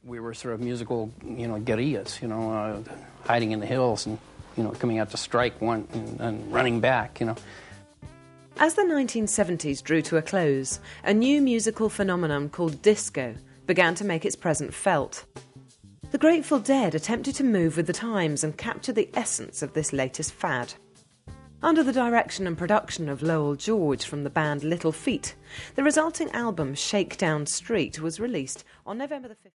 We were sort of musical, guerrillas, hiding in the hills and, coming out to strike one and running back, As the 1970s drew to a close, a new musical phenomenon called disco began to make its presence felt. The Grateful Dead attempted to move with the times and capture the essence of this latest fad. Under the direction and production of Lowell George from the band Little Feat, the resulting album Shakedown Street was released on November the 5th.